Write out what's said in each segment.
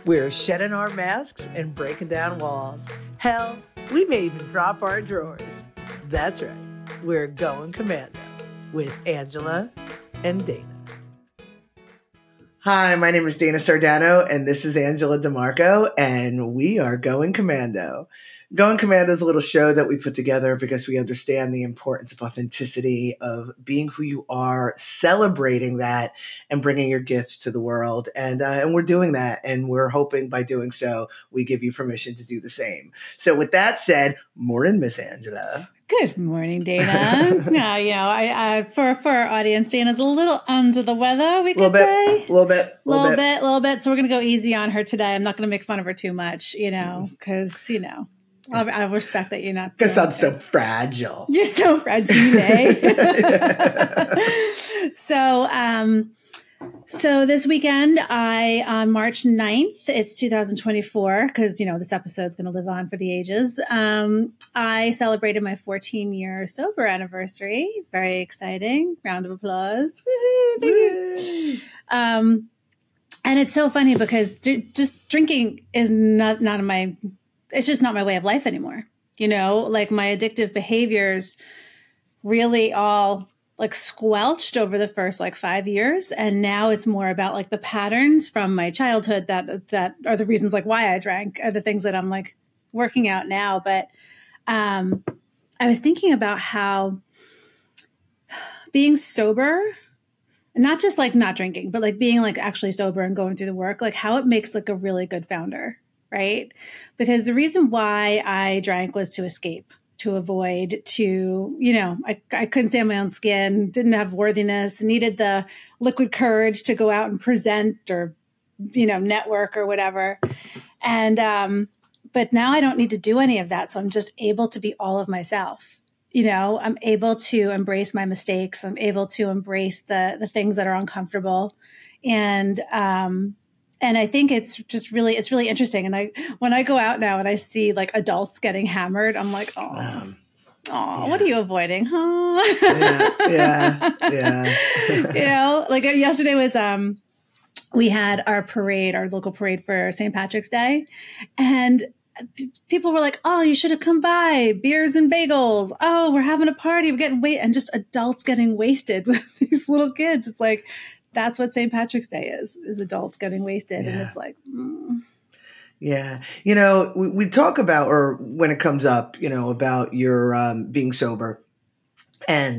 We're shedding our masks and breaking down walls. Hell, we may even drop our drawers. That's right. We're going commando with Angela and Dana. Hi, my name is Dana Sardano, and this is Angela DeMarco, and we are Going Commando. Going Commando is a little show that we put together because we understand the importance of authenticity, of being who you are, celebrating that, and bringing your gifts to the world. And we're doing that, and we're hoping by doing so, we give you permission to do the same. So with that said, morning, Miss Angela. Good morning, Dana. For our audience, Dana's a little under the weather, we could say. A little bit. So we're going to go easy on her today. I'm not going to make fun of her too much, because, I respect that you're not. Because I'm so fragile. You're so fragile. So this weekend, on March 9th, it's 2024, because, this episode is going to live on for the ages. I celebrated my 14-year sober anniversary. Very exciting. Round of applause. Woo-hoo, thank you. And it's so funny because just drinking is it's just not my way of life anymore. Like my addictive behaviors really all squelched over the first 5 years. And now it's more about the patterns from my childhood that are the reasons why I drank, are the things that I'm working out now. But I was thinking about how being sober, and not just not drinking, but being actually sober and going through the work, how it makes a really good founder, right? Because the reason why I drank was to escape, to avoid, I couldn't stay on my own skin, didn't have worthiness, needed the liquid courage to go out and present or, network or whatever. And, but now I don't need to do any of that. So I'm just able to be all of myself. I'm able to embrace my mistakes. I'm able to embrace the things that are uncomfortable. And I think it's really interesting. And when I go out now and I see adults getting hammered, I'm like, oh, yeah. What are you avoiding? Huh? Yeah. Yesterday was, we had our local parade for St. Patrick's Day. And people were like, oh, you should have come by, beers and bagels. Oh, we're having a party. We're getting and just adults getting wasted with these little kids. It's that's what St. Patrick's Day is adults getting wasted. Yeah. And it's Yeah. We talk about, or when it comes up, about your being sober, and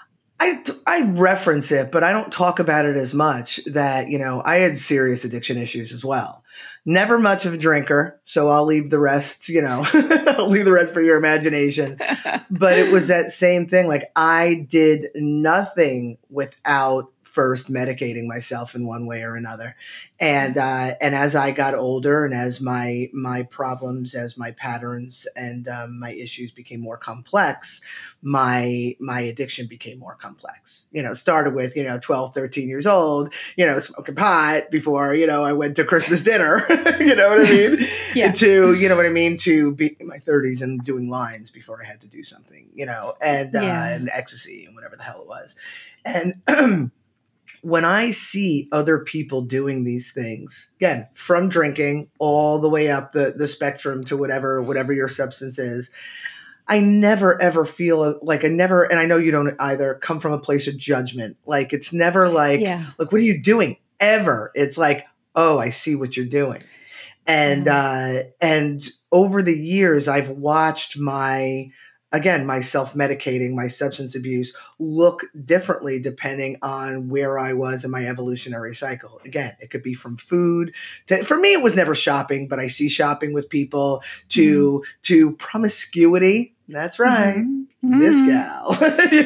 I reference it, but I don't talk about it as much, that, I had serious addiction issues as well. Never much of a drinker, so I'll leave the rest, I'll leave the rest for your imagination. But it was that same thing. I did nothing without first medicating myself in one way or another. And as I got older, and as my problems, as my patterns and my issues became more complex, my addiction became more complex. Started with, 12, 13 years old, smoking pot before, I went to Christmas dinner, you know what I mean? Yeah. To be in my 30s and doing lines before I had to do something, and ecstasy and whatever the hell it was. And when I see other people doing these things, again, from drinking all the way up the spectrum to whatever your substance is, I never ever feel and I know you don't either, come from a place of judgment. It's never what are you doing? Ever. It's oh, I see what you're doing. And over the years, I've watched my self-medicating, my substance abuse look differently depending on where I was in my evolutionary cycle. Again, it could be from food for me, it was never shopping, but I see shopping with people to promiscuity. That's right. Mm-hmm. This gal. Been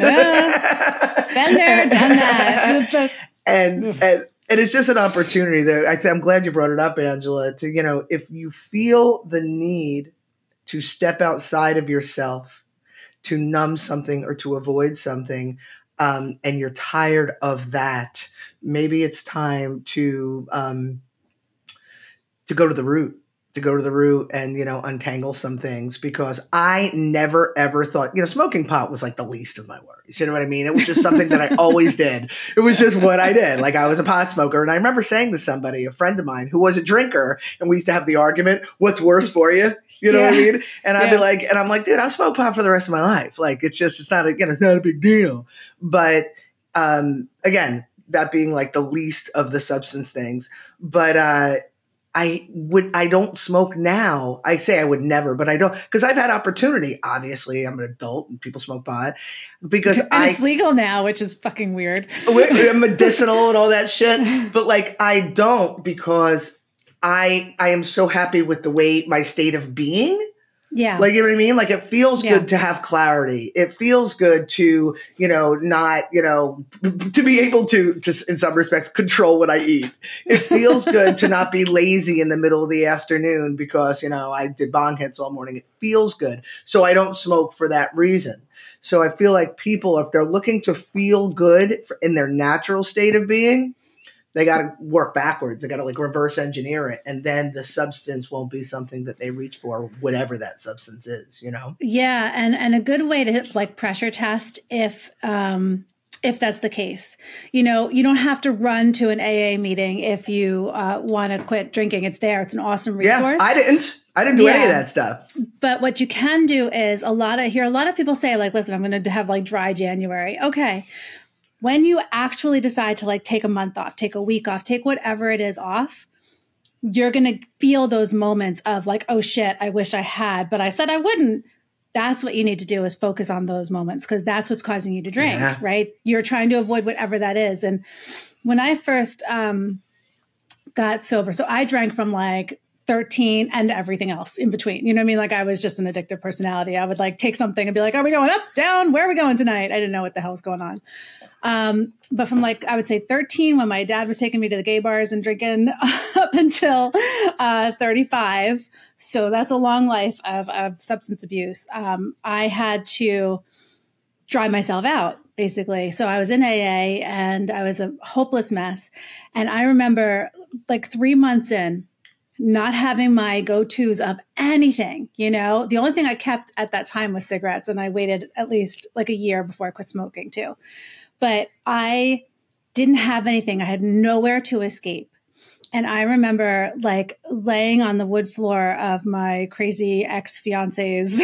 there, done that. And it's just an opportunity that I'm glad you brought it up, Angela, to, if you feel the need to step outside of yourself, to numb something or to avoid something, and you're tired of that, maybe it's time to go to the root, to go to the root and, untangle some things, because I never ever thought, smoking pot was like the least of my worries. You know what I mean? It was just something that I always did. It was just what I did. Like, I was a pot smoker. And I remember saying to somebody, a friend of mine who was a drinker, and we used to have the argument, what's worse for you? You know what I mean? And I'd be like, and I'm like, dude, I'll smoke pot for the rest of my life. Like, it's not a big deal. But, again, that being like the least of the substance things. But, I don't smoke now. I say I would never, but I don't, because I've had opportunity. Obviously, I'm an adult and people smoke pot because it's legal now, which is fucking weird. Medicinal and all that shit. But like, I don't, because I am so happy with my state of being. Yeah. Like, you know what I mean? Like, it feels good to have clarity. It feels good to, not, to be able to, in some respects, control what I eat. It feels good to not be lazy in the middle of the afternoon because, I did bong hits all morning. It feels good. So I don't smoke for that reason. So I feel like people, if they're looking to feel good in their natural state of being, they got to work backwards. They got to like reverse engineer it. And then the substance won't be something that they reach for, whatever that substance is, Yeah. And a good way to like pressure test if that's the case, you don't have to run to an AA meeting if you want to quit drinking. It's there. It's an awesome resource. Yeah, I didn't do any of that stuff. But what you can do is a lot of people say like, listen, I'm going to have like dry January. Okay. When you actually decide to like take a month off, take a week off, take whatever it is off, you're going to feel those moments of like, oh shit, I wish I had, but I said I wouldn't. That's what you need to do, is focus on those moments, because that's what's causing you to drink, right? You're trying to avoid whatever that is. And when I first got sober, so I drank from like 13 and everything else in between. You know what I mean? Like, I was just an addictive personality. I would like take something and be like, are we going up, down? Where are we going tonight? I didn't know what the hell was going on. But from like, I would say 13, when my dad was taking me to the gay bars and drinking, up until 35. So that's a long life of substance abuse. I had to dry myself out, basically. So I was in AA and I was a hopeless mess. And I remember like 3 months in, not having my go-tos of anything, the only thing I kept at that time was cigarettes. And I waited at least like a year before I quit smoking too. But I didn't have anything. I had nowhere to escape. And I remember like laying on the wood floor of my crazy ex-fiance's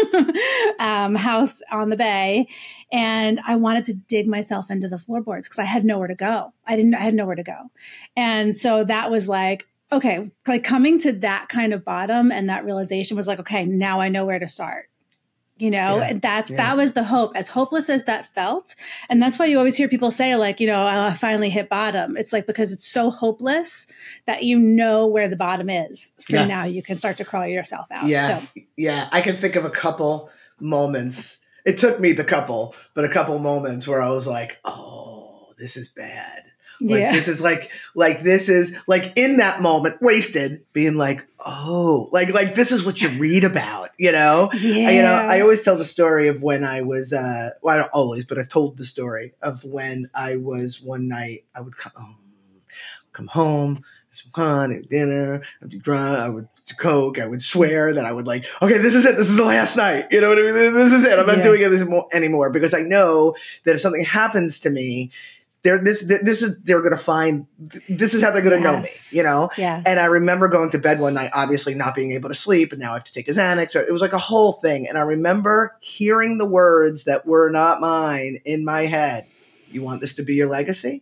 house on the bay. And I wanted to dig myself into the floorboards because I had nowhere to go. I had nowhere to go. And so that was like, okay, like coming to that kind of bottom, and that realization was like, okay, now I know where to start. And that was the hope, as hopeless as that felt. And that's why you always hear people say like, I finally hit bottom. It's like, because it's so hopeless that where the bottom is. So now you can start to crawl yourself out. Yeah. So. Yeah. I can think of a couple moments. It took me a couple moments where I was like, oh, this is bad. This is this is like in that moment, wasted, being like, oh, like this is what you read about, Yeah. I always tell the story of when I was, I don't always, but I've told the story of when I was one night, I would come home, some fun, eat dinner, I'd be drunk, I would do coke, I would swear that I would like, okay, this is it, this is the last night, you know what I mean? This is it, I'm not doing it anymore, because I know that if something happens to me, they're going to find, this is how they're going to know me, Yeah. And I remember going to bed one night, obviously not being able to sleep, and now I have to take a Xanax. It was like a whole thing. And I remember hearing the words that were not mine in my head. You want this to be your legacy?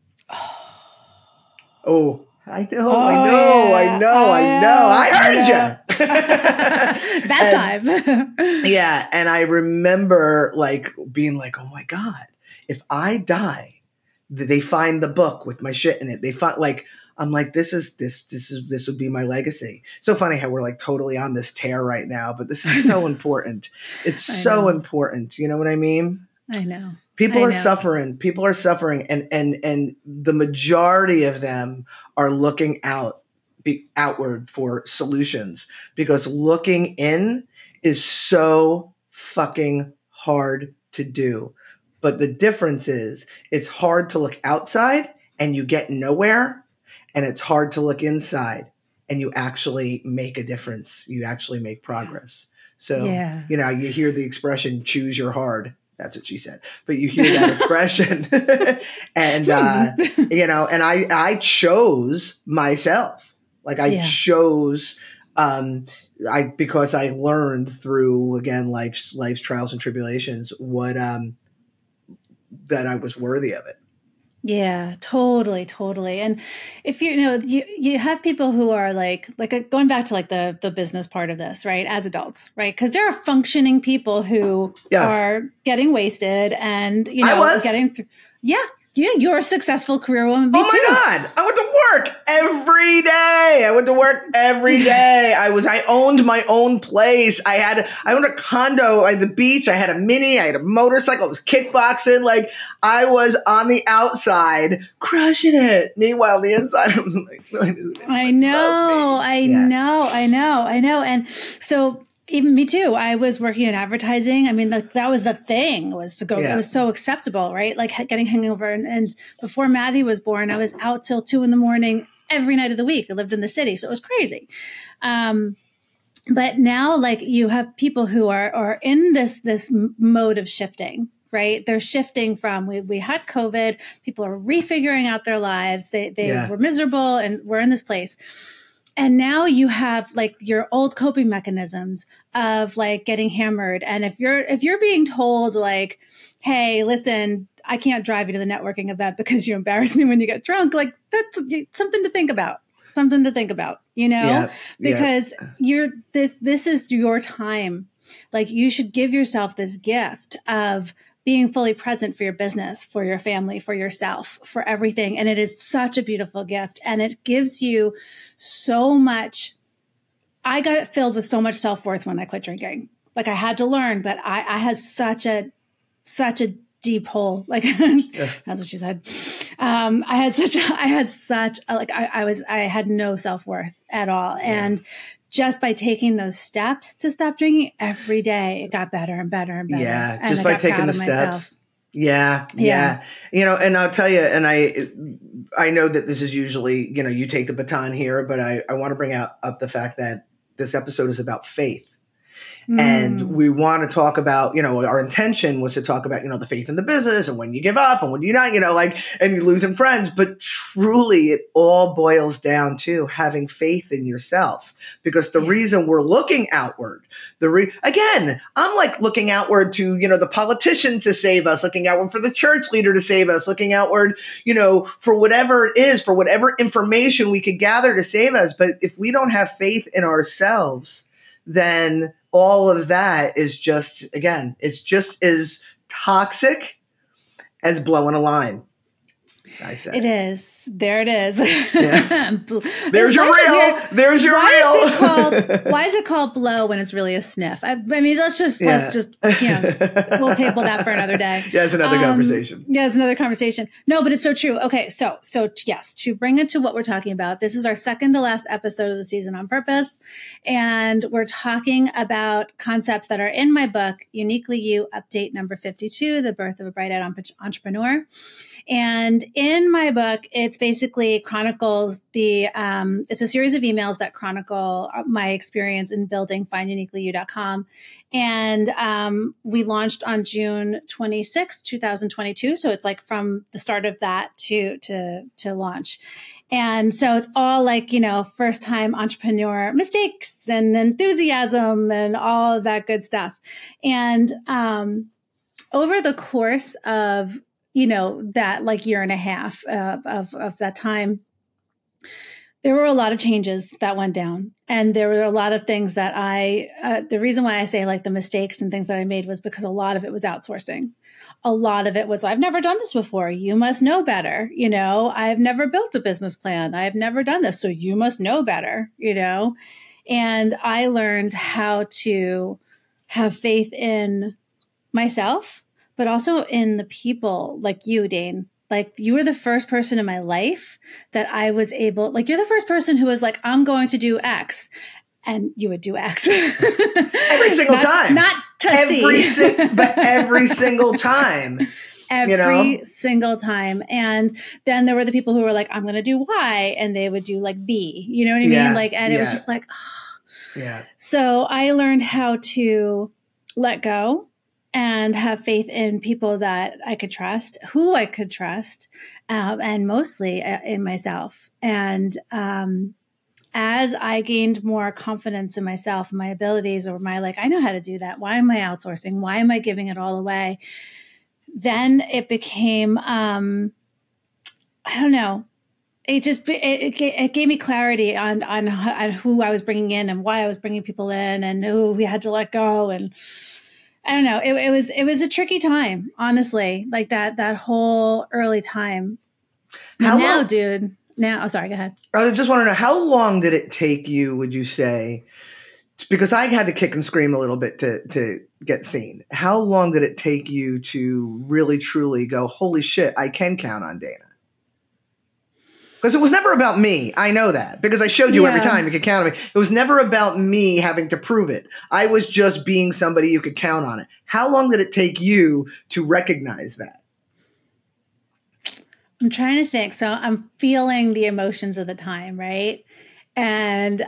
Oh, I know. I heard you. That time. Yeah. And I remember like being like, oh my God, if I die, they find the book with my shit in it. They find like, I'm like, this would be my legacy. So funny how we're like totally on this tear right now, but this is so important. It's so important. You know what I mean? I know. People are suffering. People are suffering. And the majority of them are looking outward for solutions, because looking in is so fucking hard to do. But the difference is it's hard to look outside and you get nowhere, and it's hard to look inside and you actually make a difference. You actually make progress. So, yeah. you know, you hear the expression, choose your hard. That's what she said. But you hear that expression and, you know, and I chose myself. Like I chose, because I learned through, again, life's trials and tribulations, what, that I was worthy of it. Yeah, totally. And if you know, you have people who are like going back to like the business part of this, right? As adults, right? Because there are functioning people who are getting wasted and, you know, getting through. Yeah. Yeah, you're a succuccessful career woman. Oh my God. I went to work every day. I owned my own place. I owned a condo at the beach. I had a Mini. I had a motorcycle. I was kickboxing. Like I was on the outside crushing it. Meanwhile, the inside, I was like, I know. And so, even me too. I was working in advertising. I mean, that was the thing, was to go. It was so acceptable, right? Like getting hangover. And before Maddie was born, I was out till 2 a.m. every night of the week. I lived in the city, so it was crazy. But now, like, you have people who are in this mode of shifting. Right. They're shifting from, we had COVID. People are refiguring out their lives. They were miserable and we're in this place. And now you have like your old coping mechanisms of like getting hammered. And if you're being told like, hey, listen, I can't drive you to the networking event because you embarrass me when you get drunk, like that's something to think about. You know, because this is your time. Like you should give yourself this gift of being fully present for your business, for your family, for yourself, for everything. And it is such a beautiful gift. And it gives you so much. I got filled with so much self-worth when I quit drinking. Like I had to learn, but I had such a deep hole. Like that's what she said. I had no self-worth at all. Yeah. And just by taking those steps to stop drinking every day, it got better and better and better. Yeah, and just by taking the steps. Yeah. You know, and I'll tell you, and I know that this is usually, you know, you take the baton here, but I want to bring up the fact that this episode is about faith. And we want to talk about, you know, our intention was to talk about, you know, the faith in the business and when you give up and when you not, you know, like, and you're losing friends. But truly, it all boils down to having faith in yourself, because the reason we're looking outward, again, I'm like looking outward to, you know, the politician to save us, looking outward for the church leader to save us, looking outward, you know, for whatever it is, for whatever information we could gather to save us. But if we don't have faith in ourselves, then all of that is just, again, it's just as toxic as blowing a line. I said it is. There it is. Yeah. There's your reel. There's your reel. Why is it called blow when it's really a sniff? I mean, let's just, you know, we'll table that for another day. Yeah, it's another conversation. Yeah, it's another conversation. No, but it's so true. Okay, so yes, to bring it to what we're talking about, this is our second to last episode of the season on purpose. And we're talking about concepts that are in my book, Uniquely You, update number 52, The Birth of a Bright-Eyed Entrepreneur. And in my book, it's basically chronicles it's a series of emails that chronicle my experience in building finduniquelyu.com. And we launched on June 26, 2022. So it's like from the start of that to launch. And so it's all like, you know, first time entrepreneur mistakes and enthusiasm and all of that good stuff. And over the course of, you know, that like year and a half of that time, there were a lot of changes that went down. And there were a lot of things that the reason why I say like the mistakes and things that I made was because a lot of it was outsourcing. A lot of it was, I've never done this before. You must know better. You know, I've never built a business plan. I've never done this. So you must know better, you know? And I learned how to have faith in myself, but also in the people like you, Dane. Like you were the first person in my life that I was able, like you're the first person who was like, I'm going to do X. And you would do X. Every single time. Not to see. But every single time. Every single time. And then there were the people who were like, I'm going to do Y, and they would do like B, you know what I mean? Like, and it was just like, yeah. So I learned how to let go and have faith in people that I could trust, who I could trust, and mostly in myself. And as I gained more confidence in myself and my abilities, or my like, I know how to do that. Why am I outsourcing? Why am I giving it all away? Then it became, I don't know. It gave me clarity on who I was bringing in and why I was bringing people in and who we had to let go. And I don't know. It was a tricky time, honestly, like that whole early time. Dude. Now, oh, sorry, go ahead. I just want to know, how long did it take you, would you say, because I had to kick and scream a little bit to get seen. How long did it take you to really, truly go, holy shit, I can count on Dana? Because it was never about me. I know that because I showed you every time you could count on me. It was never about me having to prove it. I was just being somebody you could count on it. How long did it take you to recognize that? I'm trying to think. So I'm feeling the emotions of the time, right? And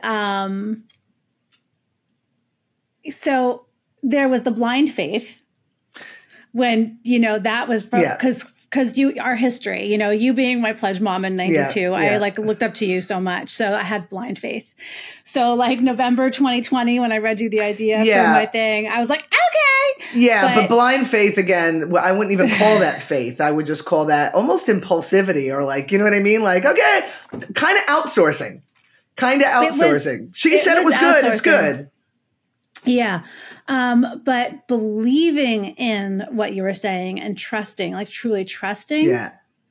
so there was the blind faith when, that was because our history, you being my pledge mom in 92, I like looked up to you so much. So I had blind faith. So like November 2020, when I read you the idea for my thing, I was like, okay. Yeah. But blind faith, again, I wouldn't even call that faith. I would just call that almost impulsivity, or like, you know what I mean? Like, okay, kind of outsourcing. She said it was good. It's good. Yeah. But believing in what you were saying and trusting, like truly trusting. Yeah.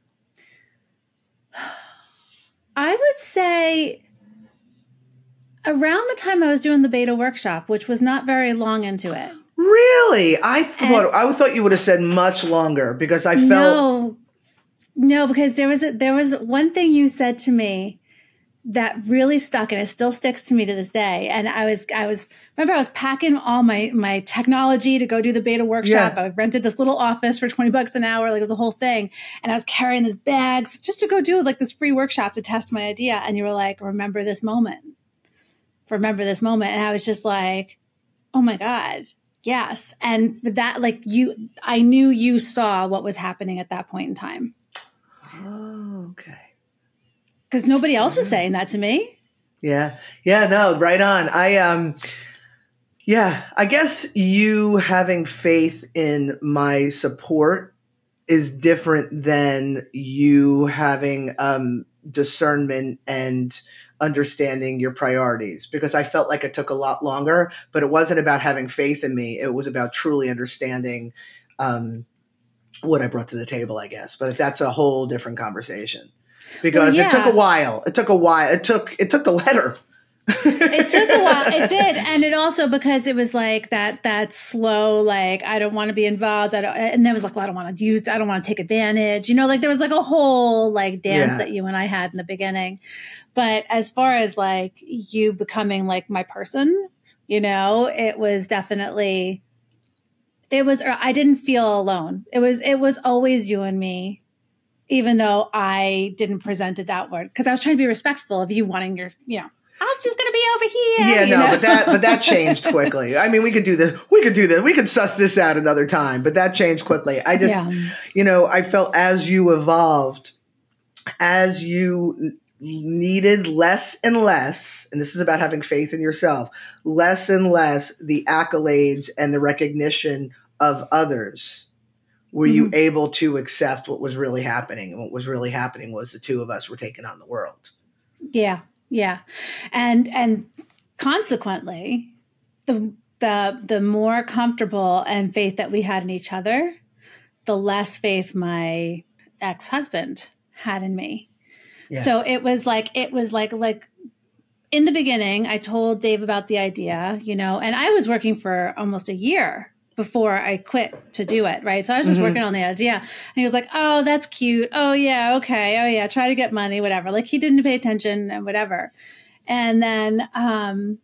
I would say around the time I was doing the beta workshop, which was not very long into it. Really? I thought you would have said much longer, because I felt No, because there was one thing you said to me that really stuck, and it still sticks to me to this day. And I was packing all my technology to go do the beta workshop. I rented this little office for $20 an hour. Like, it was a whole thing. And I was carrying these bags just to go do like this free workshop to test my idea. And you were like, remember this moment. And I was just like, oh my God, yes. And for that, like I knew you saw what was happening at that point in time. Oh, okay. Because nobody else was saying that to me. Yeah. Yeah, no, right on. I guess you having faith in my support is different than you having discernment and understanding your priorities, because I felt like it took a lot longer, but it wasn't about having faith in me. It was about truly understanding what I brought to the table, I guess. But that's a whole different conversation. Because it took a while. It took the letter. It took a while. It did. And it also, because it was like that slow, like, I don't want to be involved. And there was like, well, I don't want to take advantage. Like there was like a whole like dance that you and I had in the beginning. But as far as like you becoming like my person, it was definitely, I didn't feel alone. It was always you and me. Even though I didn't present it outward, because I was trying to be respectful of you wanting your, I'm just going to be over here. Yeah, but that changed quickly. I mean, we could do this. We could suss this out another time, but that changed quickly. I just, I felt as you evolved, as you needed less and less, and this is about having faith in yourself, less and less the accolades and the recognition of others. Were you able to accept what was really happening? And what was really happening was the two of us were taking on the world. Yeah. Yeah. And consequently, the more comfortable and faith that we had in each other, the less faith my ex-husband had in me. Yeah. So it was like in the beginning, I told Dave about the idea, and I was working for almost a year before I quit to do it, right? So I was just working on the idea. And he was like, oh, that's cute. Oh, yeah, okay. Oh, yeah, try to get money, whatever. Like, he didn't pay attention and whatever. And then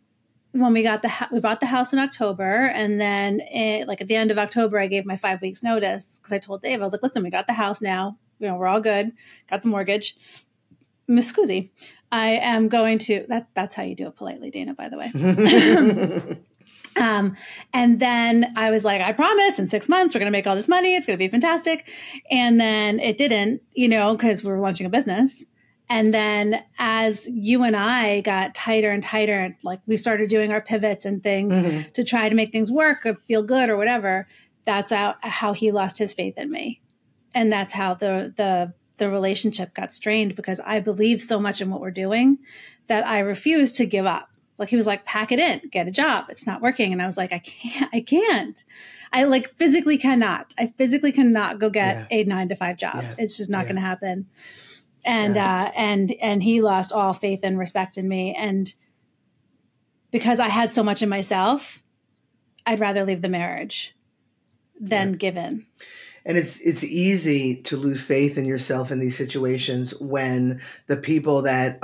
when we bought the house in October, and then at the end of October, I gave my 5 weeks notice because I told Dave, I was like, listen, we got the house now. We're all good. Got the mortgage. Miss Scusi, I am going to, that's how you do it politely, Dana, by the way. And then I was like, I promise in 6 months, we're going to make all this money. It's going to be fantastic. And then it didn't, because we were launching a business. And then as you and I got tighter and tighter, like we started doing our pivots and things to try to make things work or feel good or whatever, that's how he lost his faith in me. And that's how the relationship got strained, because I believe so much in what we're doing that I refused to give up. Like he was like, pack it in, get a job. It's not working. And I was like, I can't. I physically cannot. I physically cannot go get a 9-to-5 job. Yeah. It's just not going to happen. And, and he lost all faith and respect in me. And because I had so much in myself, I'd rather leave the marriage than give in. And it's easy to lose faith in yourself in these situations when the people that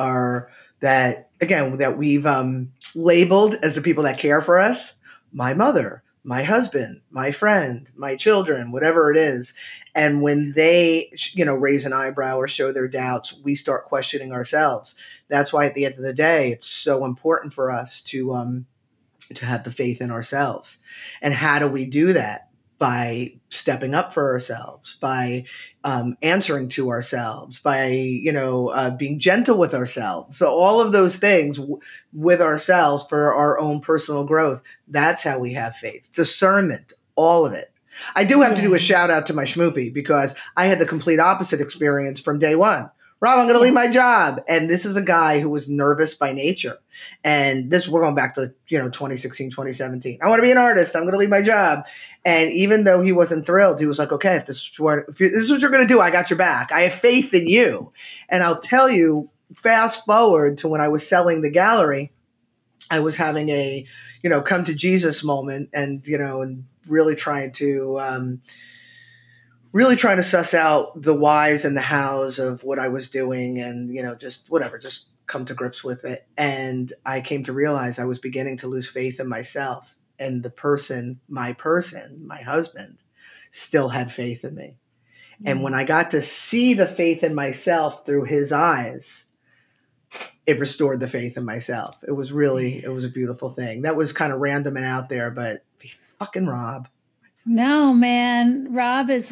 we've labeled as the people that care for us, my mother, my husband, my friend, my children, whatever it is. And when they, raise an eyebrow or show their doubts, we start questioning ourselves. That's why at the end of the day, it's so important for us to have the faith in ourselves. And how do we do that? By stepping up for ourselves, by answering to ourselves, by, being gentle with ourselves. So all of those things with ourselves for our own personal growth, that's how we have faith. Discernment, all of it. I do have to do a shout out to my schmoopy, because I had the complete opposite experience from day one. Rob, I'm going to leave my job. And this is a guy who was nervous by nature. And we're going back to, 2016, 2017. I want to be an artist. I'm going to leave my job. And even though he wasn't thrilled, he was like, okay, if this is what you're going to do, I got your back. I have faith in you. And I'll tell you, fast forward to when I was selling the gallery, I was having a, come to Jesus moment and, and really trying to suss out the whys and the hows of what I was doing and, just come to grips with it. And I came to realize I was beginning to lose faith in myself, and my husband, still had faith in me. Mm-hmm. And when I got to see the faith in myself through his eyes, it restored the faith in myself. It was a beautiful thing. That was kind of random and out there, but fucking Rob. No, man. Rob is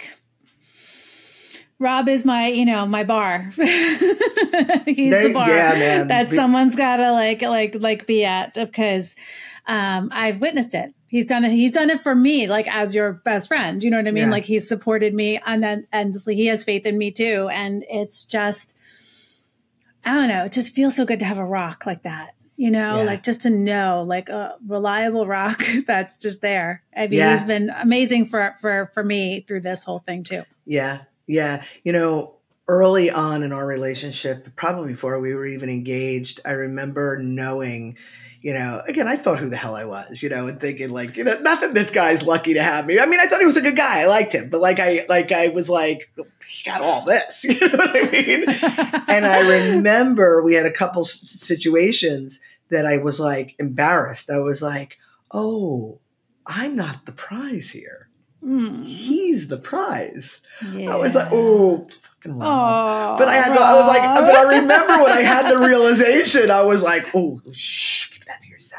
my, my bar. He's the bar that someone's got to like be at, because I've witnessed it. He's done it. He's done it for me, as your best friend. You know what I mean? Yeah. He's supported me, and then endlessly. He has faith in me too. And it's just, I don't know. It just feels so good to have a rock like that. Just to know, a reliable rock that's just there. I mean, he's been amazing for me through this whole thing too. Yeah. Yeah. Early on in our relationship, probably before we were even engaged, I remember knowing, again, I thought who the hell I was, and thinking not that this guy's lucky to have me. I mean, I thought he was a good guy. I liked him, but I was like, he got all this, you know what I mean? And I remember we had a couple situations that I was embarrassed. I was like, oh, I'm not the prize here. He's the prize. Yeah. I was like, oh, fucking Rob. But I remember when I had the realization, I was like, oh, shh, keep that to yourself.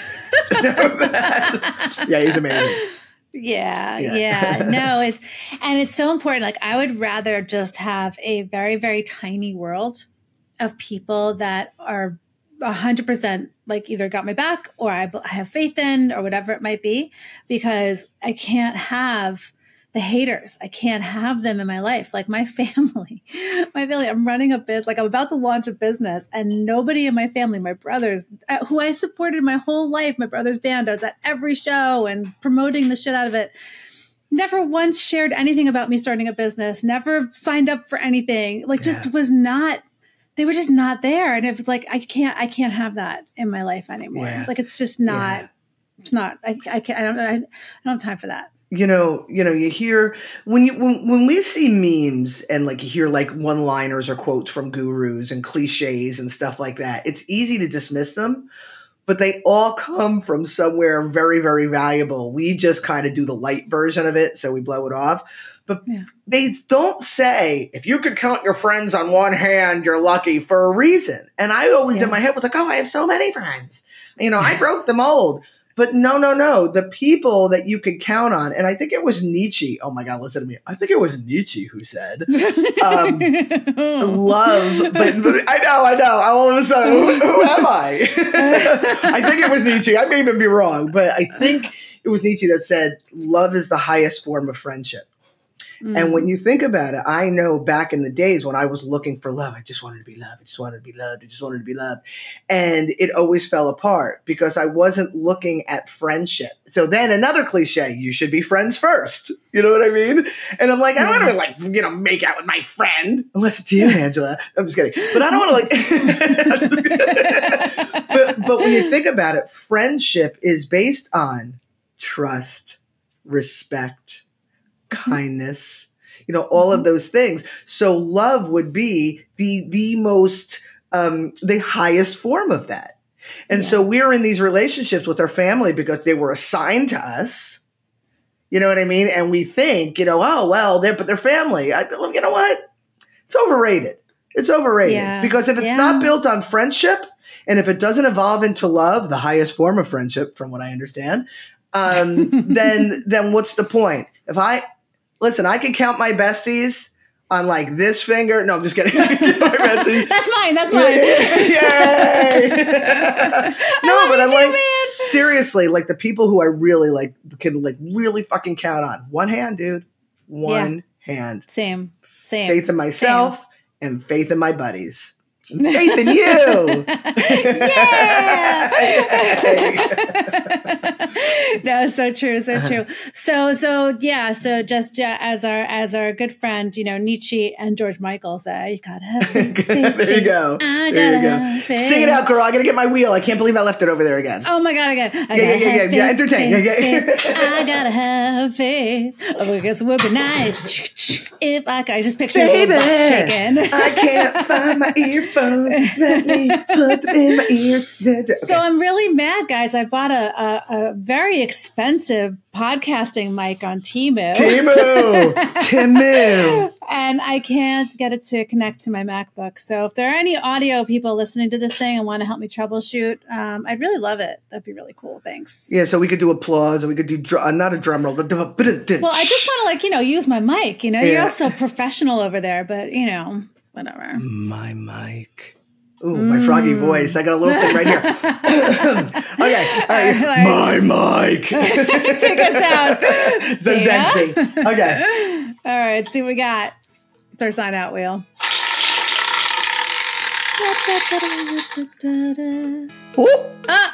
Yeah, he's amazing. Yeah. No, it's so important. I would rather just have a very, very tiny world of people that are 100% either got my back or I have faith in, or whatever it might be, because I can't have the haters. I can't have them in my life. My family, I'm running a business, I'm about to launch a business, and nobody in my family, my brothers, who I supported my whole life, my brother's band, I was at every show and promoting the shit out of it, never once shared anything about me starting a business, never signed up for anything, just was not. They were just not there. And it was I can't have that in my life anymore. Yeah. It's just not, it's not, I don't have time for that. You hear when we see memes and you hear one-liners or quotes from gurus and cliches and stuff like that, it's easy to dismiss them. but they all come from somewhere very, very valuable. We just kind of do the light version of it, so we blow it off. But they don't say, if you could count your friends on one hand, you're lucky, for a reason. And I always in my head was like, oh, I have so many friends. I broke the mold. But no. The people that you could count on, and I think it was Nietzsche. Oh my God, listen to me. I think it was Nietzsche who said, love. But I know. All of a sudden, who am I? I think it was Nietzsche. I may even be wrong, but I think it was Nietzsche that said, love is the highest form of friendship. And when you think about it, I know back in the days when I was looking for love, I just wanted to be loved. I just wanted to be loved. I just wanted to be loved. And it always fell apart because I wasn't looking at friendship. So then another cliche, you should be friends first. You know what I mean? And I'm like, I don't want to make out with my friend. Unless it's you, Angela. I'm just kidding. But I don't want to but when you think about it, friendship is based on trust, respect, kindness, all of those things. So love would be the most, the highest form of that. And so we're in these relationships with our family because they were assigned to us. You know what I mean? And we think, oh, well, but they're family. You know what? It's overrated. It's overrated because if it's not built on friendship and if it doesn't evolve into love, the highest form of friendship, from what I understand, then what's the point? Listen, I can count my besties on like this finger. No, I'm just kidding. That's mine. Yay! No, but I'm like, seriously, like the people who I really like can like really fucking count on. One hand, dude. One hand. Same. Faith in myself and faith in my buddies. Faith in you. No, so true. So just as our good friend, Nietzsche and George Michael say, you gotta have faith. There you go. Sing it out, girl. I gotta get my wheel. I can't believe I left it over there again. Oh my God, again. Yeah. Entertain. I gotta have faith. Oh, I guess it would be nice if I just picture baby, shaking. I can't find my earphones. Let me put them in my ear. Okay. So I'm really mad, guys. I bought a very expensive podcasting mic on Temu. And I can't get it to connect to my MacBook. So if there are any audio people listening to this thing and want to help me troubleshoot, I'd really love it. That'd be really cool. Thanks. Yeah, so we could do applause and we could do not a drum roll. Well, I just want to use my mic. You're also professional over there, but whatever. My mic. Ooh, my froggy voice. I got a little thing right here. Okay. All right. My mic. Take us out. The Zen thing. Okay. All right. Let's see what we got. It's our sign out wheel. Oh.